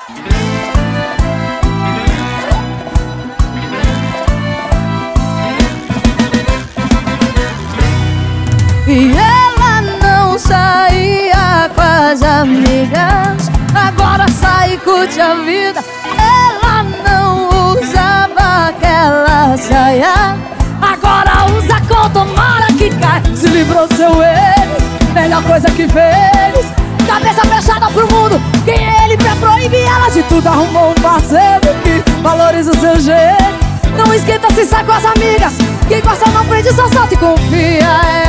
E ela não saía com as amigas, agora sai e curte a vida. Ela não usava aquela saia, agora usa com tomara que cai. Se livrou seu ex, melhor coisa que fez. Cabeça fechada pro mundo, quem é ele pra proibir ela de tudo? Arrumou um parceiro que valoriza o seu jeito. Não esquenta se sai com as amigas, quem gosta não prende, só solta e confia.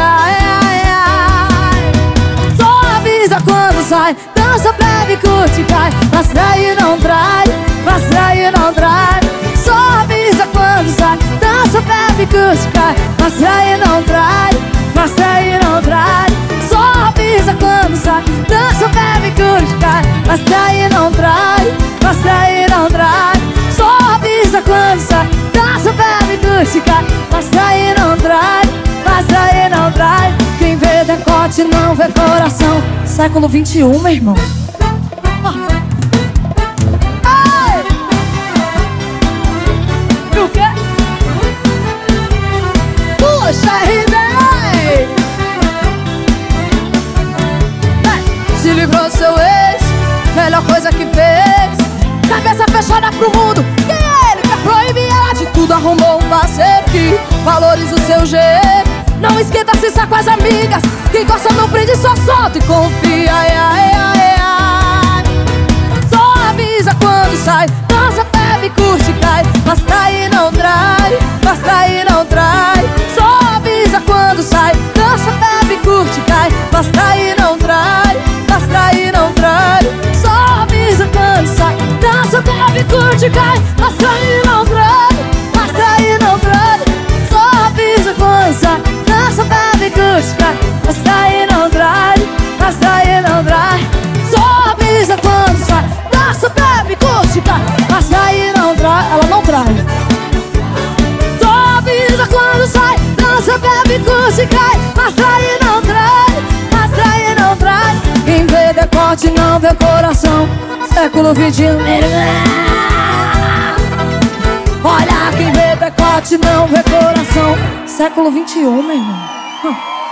Só avisa quando sai, dança, bebe, curte, cai. Mas trai não trai, mas trai não trai. Só avisa quando sai, dança, bebe, curte, cai. Mas trai não trai, mas trai não trai. Só avisa quando sai, dança, bebe, curte, cai. Mas trai não trai, mas trai não trai. Só avisa quando sai, dança, bebe, curte, cai. Mas trai não trai, mas trai não trai. Quem vê decote não vê coração. Século XXI, meu irmão. Ai! E o quê? Puxa, Ribei! Se livrou seu ex, melhor coisa que fez. Cabeça fechada pro mundo, quem é ele pra proibir ela de tudo? Arrumou um parceiro que valoriza o seu jeito. Não esquenta se sai com as amigas, quem gosta não prende, só solta e confia. Só avisa quando sai, dança, bebe, curte, cai. Mas trai não trai, mas trai não trai. Só avisa quando sai, dança, bebe, curte, cai. Mas trai não trai, mas trai não trai. Só avisa quando sai, dança, bebe, curte, cai. Mas trai não trai, mas trai não trai. Só avisa quando sai, dança, bebe, curte, cai. Mas trai não trai, mas trai não trai. Só avisa quando sai, dança, bebe, curte, cai. Mas trai não trai, ela não trai. Só avisa quando sai, dança, bebe, curte, cai. Mas trai não trai, mas trai não trai. Quem vê decote não vê coração. Século XXI. Olha, quem vê decote não vê coração. Século XXI, meu irmão.